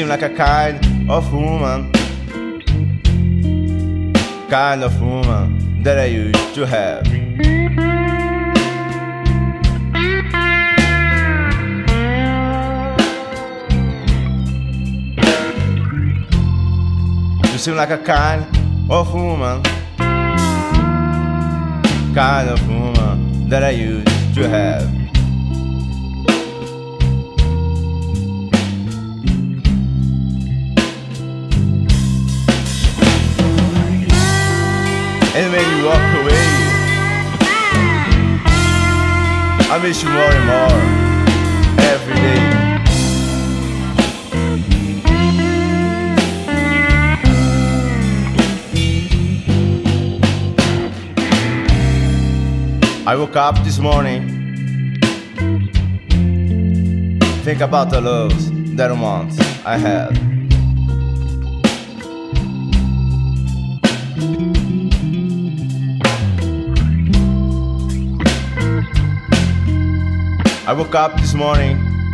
like a kind of woman that I used to have. You seem like a kind of woman that I used to have. And when you walk away, I miss you more and more every day. I woke up this morning, think about the loves that once I had. I woke up this morning,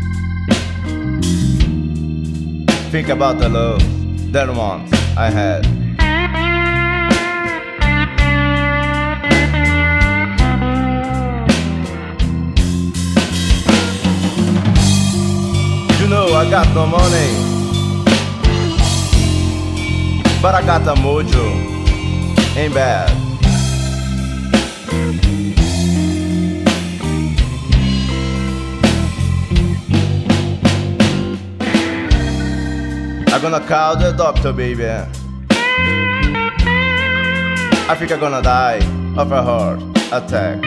think about the love that once I had. You know I got no money, but I got a mojo, ain't bad. I'm gonna call the doctor, baby. I think I'm gonna die of a heart attack.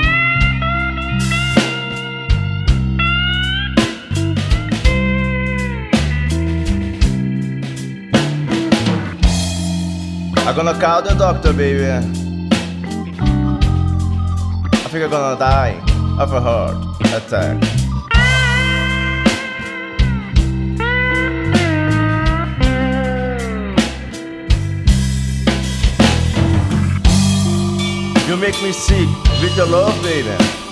I'm gonna call the doctor, baby. I think I'm gonna die of a heart attack. You make me sick with your love, baby.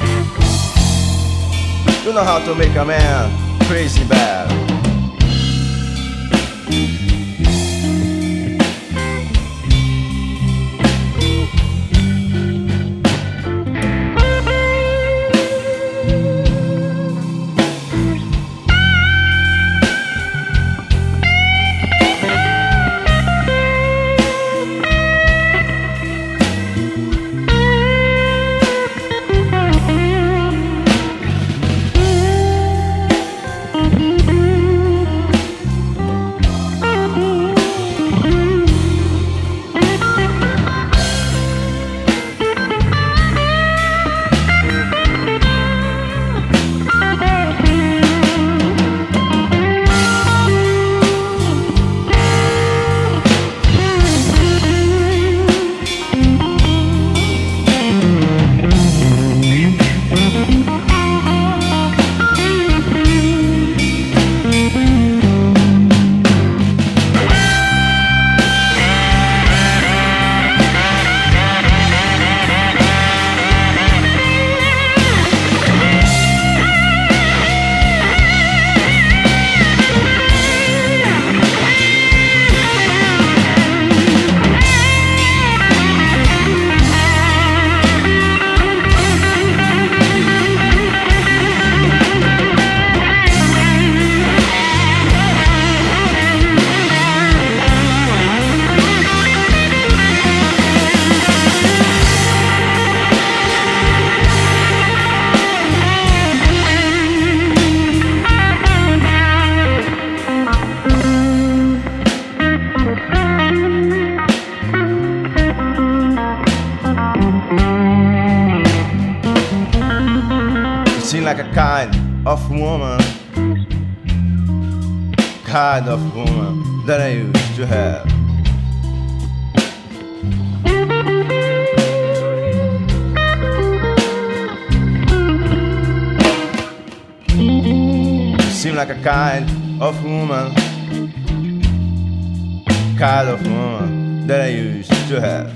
You know how to make a man crazy bad. Seem like a kind of woman that I used to have. Seem like a kind of woman that I used to have.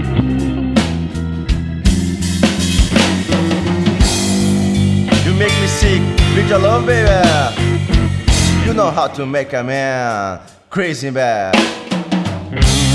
You make me need your love, baby. You know how to make a man crazy bad.